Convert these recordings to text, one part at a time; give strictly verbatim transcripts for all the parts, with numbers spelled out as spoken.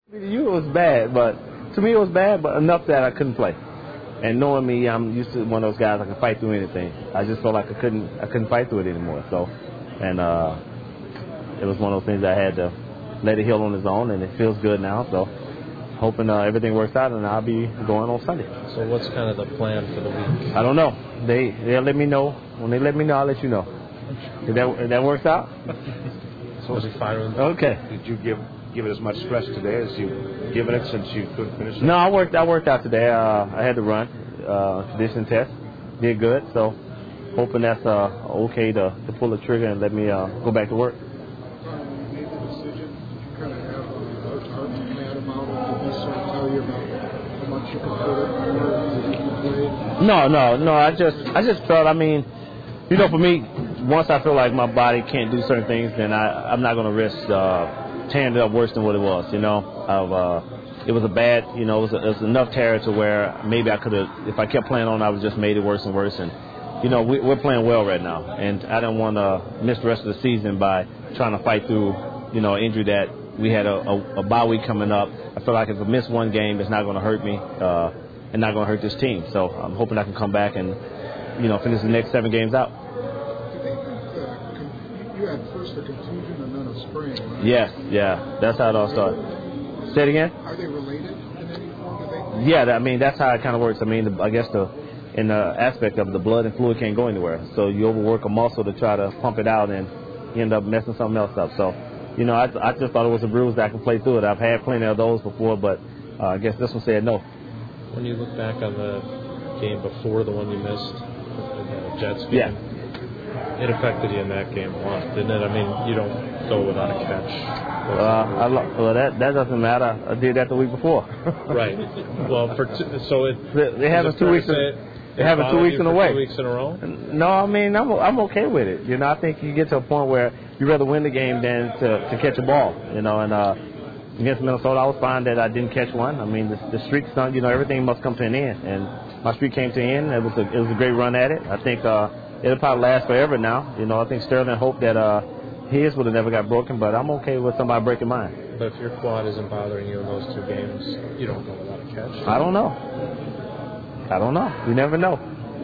You it was bad, but to me it was bad, but enough that I couldn't play. And knowing me, I'm used to one of those guys I can fight through anything. I just felt like I couldn't, I couldn't fight through it anymore. So, and uh, it was one of those things I had to let it heal on its own, and it feels good now. So, hoping uh, everything works out, and I'll be going on Sunday. So, what's kind of the plan for the week? I don't know. They they'll let me know. When they let me know, I'll let you know. If that if that works out. So, was he firing? Okay. Did you give? Give it as much stress today as you've given it since you couldn't finish it? No, I worked. I worked out today. Uh, I had to run uh, condition test. Did good. So hoping that's uh, okay to, to pull the trigger and let me uh, go back to work. No, no, no. I just, I just felt. I mean, you know, for me, once I feel like my body can't do certain things, then I, I'm not going to risk. Uh, tearing it up worse than what it was, you know. Of, uh, it was a bad, you know, it was, a, it was enough tear to where maybe I could have, if I kept playing on, I would have just made it worse and worse. And, you know, we, we're playing well right now. And I didn't want to miss the rest of the season by trying to fight through, you know, an injury that we had a, a, a bye week coming up. I feel like if I miss one game, it's not going to hurt me uh, and not going to hurt this team. So I'm hoping I can come back and, you know, finish the next seven games out. You had first a contusion and then a sprain, right? Yes, yeah. That's how it all started. Say it again? Are they related in any form? Do they? Yeah, I mean, that's how it kind of works. I mean, the, I guess the in the aspect of it, the blood and fluid can't go anywhere. So you overwork a muscle to try to pump it out and you end up messing something else up. So, you know, I, I just thought it was a bruise that I could play through it. I've had plenty of those before, but uh, I guess this one said no. When you look back on the game before the one you missed, the Jets game, yeah. It affected you in that game a lot, didn't it? I mean, you don't go without a catch. Uh, I lo- well, that that doesn't matter. I did that the week before. Right. Well, for t- so it they, they have it two weeks. In, they have it two weeks in a way. Two weeks in a row. No, I mean I'm I'm okay with it. You know, I think you get to a point where you rather win the game than to, to catch a ball. You know, and uh, against Minnesota, I was fine that I didn't catch one. I mean, the, the streak's not. You know, everything must come to an end, and my streak came to an end. It was a it was a great run at it. I think. Uh, It'll probably last forever now. You know, I think Sterling hoped that uh, his would have never got broken, but I'm okay with somebody breaking mine. But if your quad isn't bothering you in those two games, you don't go without a catch. I don't know. I don't know. You never know.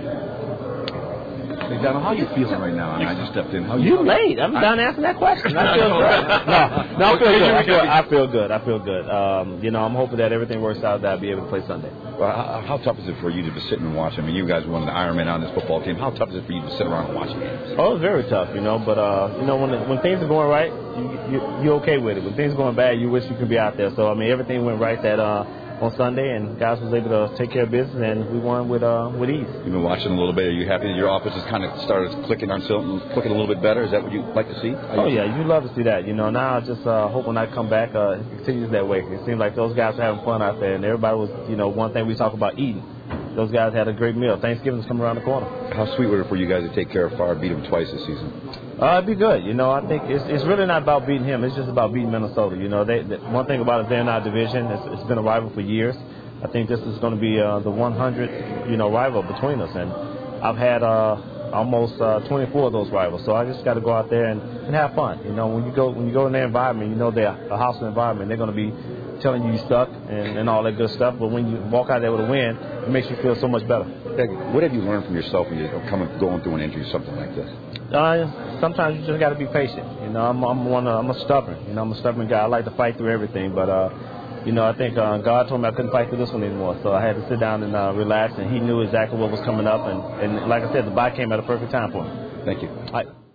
Hey, Donald, how are you feeling right now? I mean, I just stepped in. How you late. I'm done answering that question. I feel good. No, no, I feel good. I feel, I feel good. I feel good. Um, you know, I'm hoping that everything works out that I'll be able to play Sunday. Well, how, how tough is it for you to be sitting and watch? I mean, you guys were one of the Ironmen on this football team. How tough is it for you to sit around and watch games? Oh, it's very tough, you know. But uh, you know, when the, when things are going right, you, you you're okay with it. When things are going bad, you wish you could be out there. So I mean, everything went right that uh, on Sunday, and guys was able to take care of business, and we won with uh, with ease. You've been watching a little bit. Are you happy that your offense has kind of started clicking on something, clicking a little bit better? Is that what you'd like to see? Oh yeah, you love to see that. You know, now I just uh, hope when I come back, uh, it continues that way. It seems like those guys are having fun out there, and everybody was, you know, one thing we talk about eating. Those guys had a great meal. Thanksgiving's coming around the corner. How sweet would it for you guys to take care of Favre, beat him twice this season? Uh, it'd be good. You know, I think it's it's really not about beating him. It's just about beating Minnesota. You know, they, they one thing about it, they're in our division. It's, it's been a rival for years. I think this is going to be uh, the one hundredth, you know, rival between us. And I've had uh, almost uh, twenty-four of those rivals. So I just got to go out there and, and have fun. You know, when you go when you go in their environment, you know they're a hostile environment. They're going to be telling you you suck and, and all that good stuff. But when you walk out there with a win, it makes you feel so much better. What have you learned from yourself when you're coming, going through an injury, something like this? Uh, sometimes you just got to be patient. You know, I'm I'm one uh, I'm a stubborn. You know, I'm a stubborn guy. I like to fight through everything, but uh, you know, I think uh, God told me I couldn't fight through this one anymore. So I had to sit down and uh, relax, and He knew exactly what was coming up. And, and like I said, the bye came at a perfect time for me. Thank you. All right.